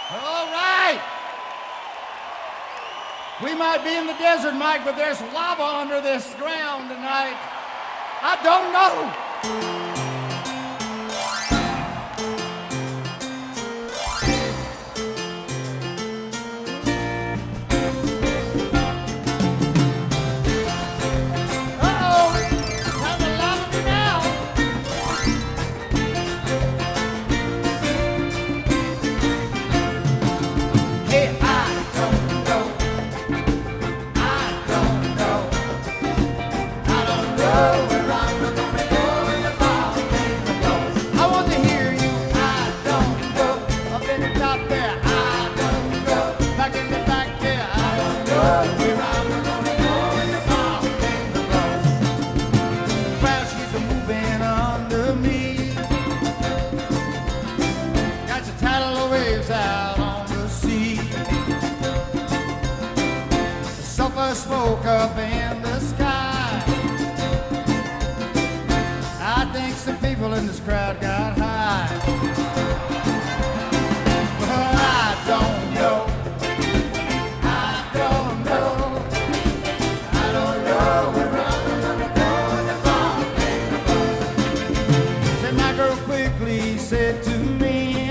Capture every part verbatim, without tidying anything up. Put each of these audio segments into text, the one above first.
All right. We might be in the desert, Mike, but there's lava under this ground tonight. I don't know. Smoke up in the sky. I think some people in this crowd got high. But I don't know. I don't know. I don't know where I'm gonna go in the volcano. Said my girl quickly said to me,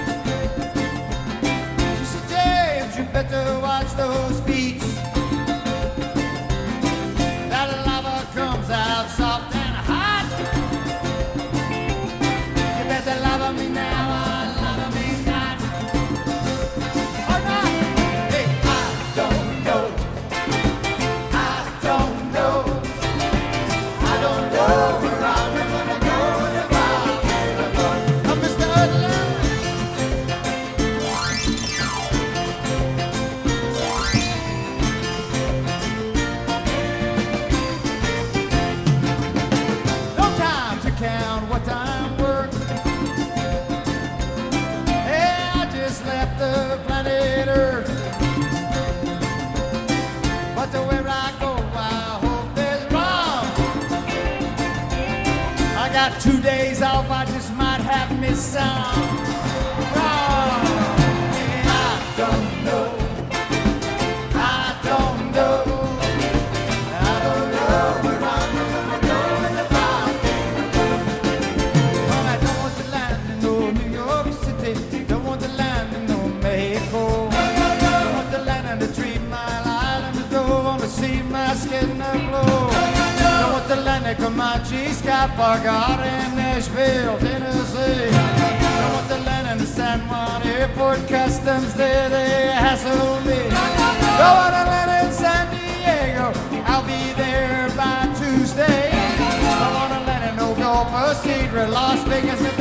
she said, James, you better watch those feet. Out soft and hot. You better love me now or love me not. Or not. Hey, I don't know. I don't know. I don't know where I'm gonna go in the volcano. I'm Mister Utland. Count what I'm worth. Hey, I just left the planet Earth. But to where I go, I hope there's wrong. I got two days off, I just might have missed some. Wrong. And I don't know. I don't know. I don't know where I'm gonna go in the don't want the land in no Mexico. Don't want the land on the Three Mile Island. Don't want to see my skin glow. Don't want the land at Comanche, Sky Park, or in Nashville, Tennessee. Don't want the land in the San Juan Airport Customs, there they hassle me. Don't want the land in San Diego, I'll be there by Tuesday. Don't want the land in Oklahoma City, Las Vegas,